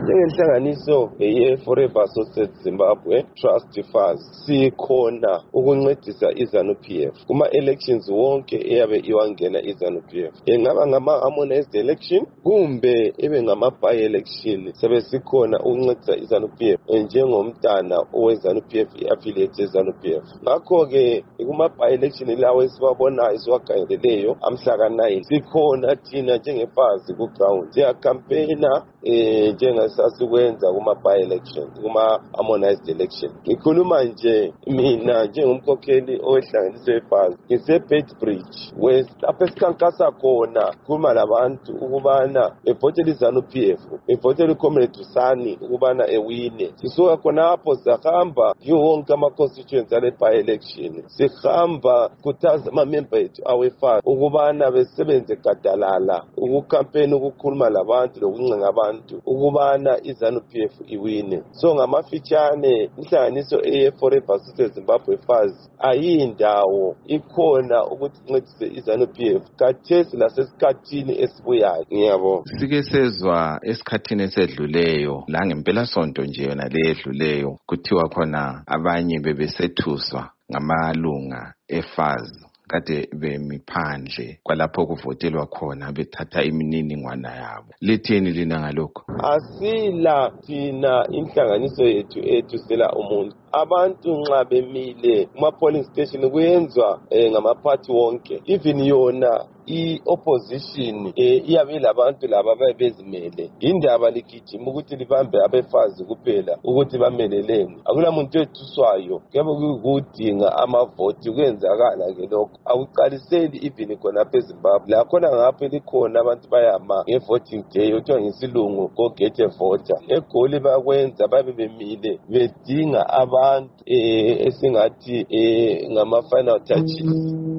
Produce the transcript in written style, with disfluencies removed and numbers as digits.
Njengenhlanganiso ye-Forever Associates Zimbabwe Trust Funds sikhona ukuncedisa iZANU-PF kuma-elections wonke eyabe iwangena iZANU-PF, engaba ngama-harmonized election kumbe ebe ngama-by-election. Sebe sikhona ukuncedisa iZANU-PF njengomntana owe-ZANU-PF, i-affiliate ye-ZANU-PF. Ngakho-ke kuma-by-election lawo esiwabonayo esiwakhangeleleyo amhlaka 9 sikhona thina njengefazi ku-ground siyakhampeyina njengasasikwenza kuma-by-election, kuma-harmonized election. Ngikhuluma nje mina njengomkhokheli owehlanganiso yefazi ngise-Beitbridge West, lapho esikhankasa khona khuluma labantu ukubana bevotele iZANU-PF, bevotele uComrade Tusani ukubana ewine. Sisuka khonapho sahamba kiwo wonke ama-constituents ale by-election, sihamba khuthaza ama-member ethu awefazi ukubana besebenze gadalala ukukhampeyina, ukukhuluma labantu lokuncenga abantu ukubana iZANU-PF iwine. So ngamafitshane inhlanganiso eye-Forever Associates Zimbabwe Funds ayindawo ikhona ukuthi incedise iZANU-PF kathesi lasesikhathini esibuyayo. Ngiyabonga. Sike sezwa esikhathini esedluleyo la ngempelasonto nje yona ledluleyo kuthiwa khona abanye bebesethuswa ngamalunga efazi kade bemiphandle kwalapho kuvotelwa khona bethatha imininingwana yabo. Litheni lina ngalokho? Asila thina inhlanganiso yethu sela umuntu. Abantu nxa bemile kuma-polling station kuyenzwa ngamaphathi wonke, even yona i-opposition iyabe labantu laba bezimele. Indaba ligijima ukuthi libambe abefazi kuphela ukuthi bameleleni. Akula muntu ethuswayo, kuyabe kuyikudinga amavoti. Kuyenzakala ke lokho, akuqaliseli even khonapha eZimbabwe. La khona ngapho likhona abantu bayama nge-voting day othiwa ngesilungu go get a voter. eGoli bakwenza babe bemile bedinga abantu esingathi ngama-final touches.